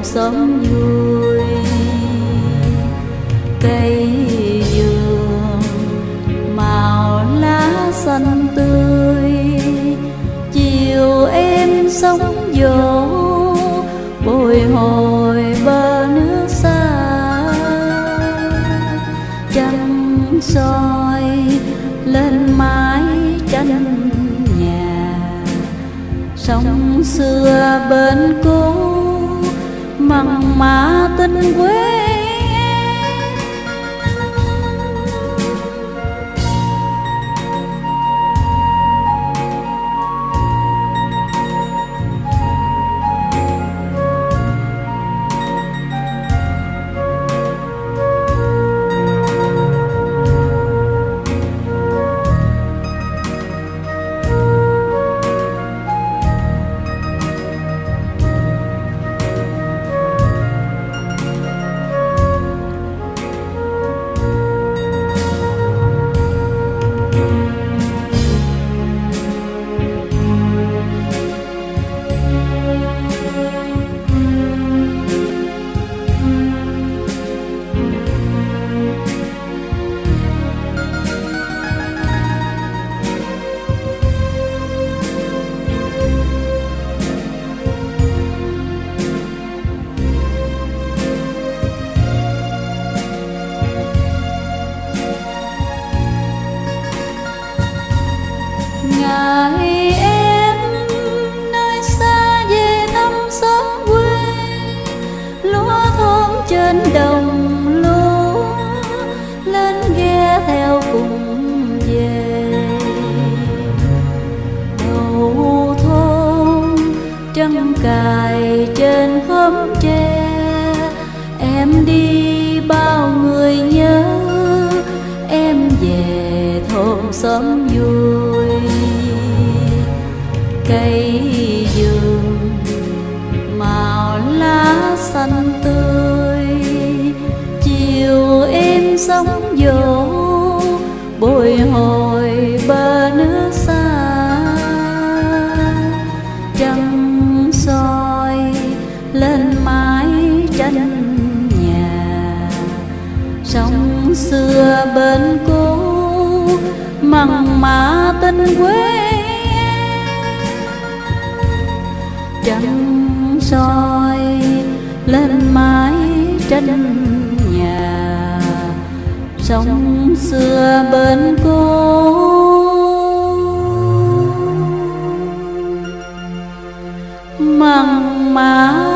xóm vui. Cây vườn màu lá xanh tươi, chiều em sóng vỗ bồi hồi bờ nước xa. Trăng soi lên mái tranh nhà, sông xưa bên cố mặn mà tình quê. Ngày em nơi xa về thăm xóm quê, lúa thơm trên đồng lúa, lên ghe theo cùng về. Đầu thôn trăng cài trên khóm tre, em đi bao người nhớ, em về thôn xóm vui. Cây vườn màu lá xanh tươi, chiều em sóng vỗ bồi hồi bờ nước xa. Trăng soi lên mái tranh nhà, sông xưa bên cố mặn mà tình quê. Trăng soi lên mái tranh nhà, sông xưa bên cố mặn mà